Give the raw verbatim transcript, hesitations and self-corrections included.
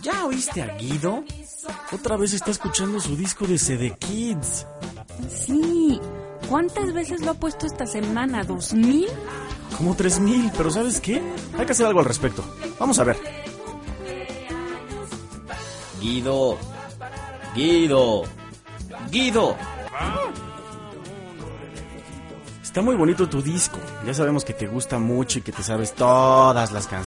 ¿Ya oíste a Guido? Otra vez está escuchando su disco de C D Kids. Sí. ¿Cuántas veces lo ha puesto esta semana? ¿Dos mil? Como tres mil, pero ¿sabes qué? Hay que hacer algo al respecto. Vamos a ver. Guido. Guido. Guido. Está muy bonito tu disco. Ya sabemos que te gusta mucho y que te sabes todas las canciones.